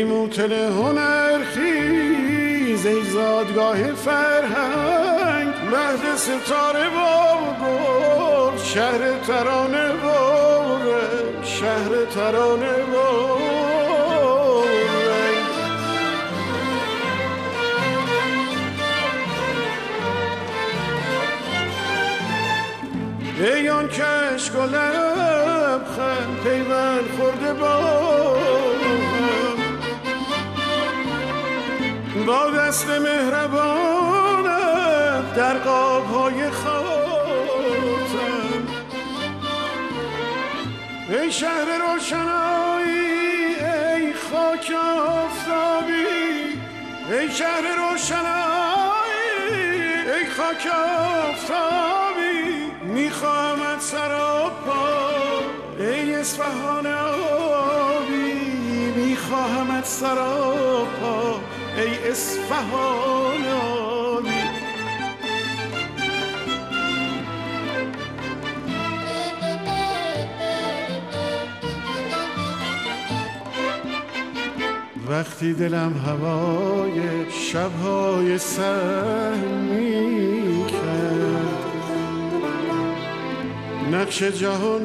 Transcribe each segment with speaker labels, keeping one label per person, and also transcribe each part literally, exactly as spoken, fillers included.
Speaker 1: ای موتل هنر خیز، ای زادگاه فرهنگ، مهد ستاره و گل، شهر ترانه و رنگ، شهر ترانه و رنگ. ای آن کشک و لبخند پیوند خورده با با دست مهربانت در قاب‌های خاتم. ای شهر روشنایی، ای خاک آفتابی، ای شهر روشنایی، ای خاک آفتابی، میخواهمت سراپا ای اصفهان آبی، میخواهمت سراپا ای اصفهان آبی. وقتی دلم هوای شبهای سر میکرد، نقش جهان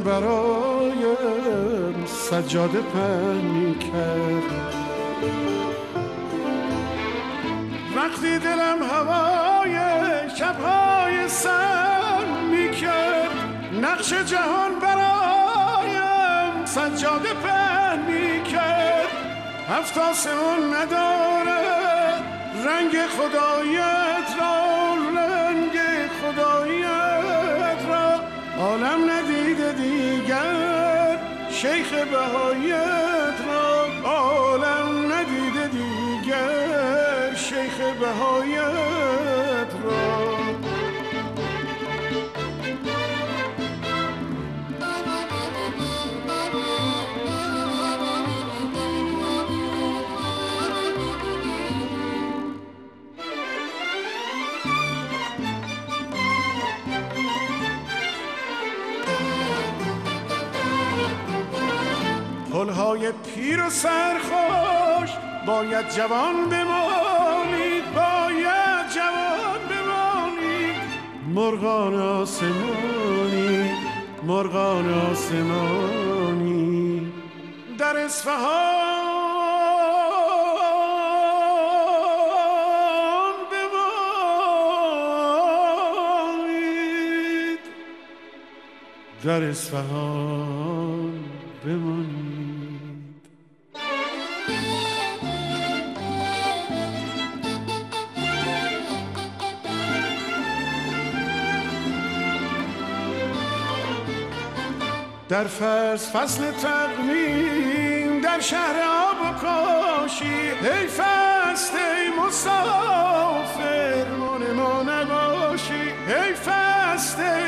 Speaker 1: برایم سجاده پهن میکرد. وقتی دلم هوای شبهای سر میکرد، نقش جهان برایم سجاده پهن میکرد. هفت آسمان نداره رنگ خدایت را، رنگ خدایت را عالم ندیده دیگر، شیخ بهایت را عالم ندیده دیگر، شیخ بهایت را. پلهای پیر و سرخوش باید جوان بمانید، باید جوان بمانید. مرغان آسمانی، مرغان آسمانی در اصفهان بمانید، در اصفهان بمانید. در فرس فصل تقویم در شهر آب و کاشی، ای فست ای مسافر من ما نباشی، ای فست ای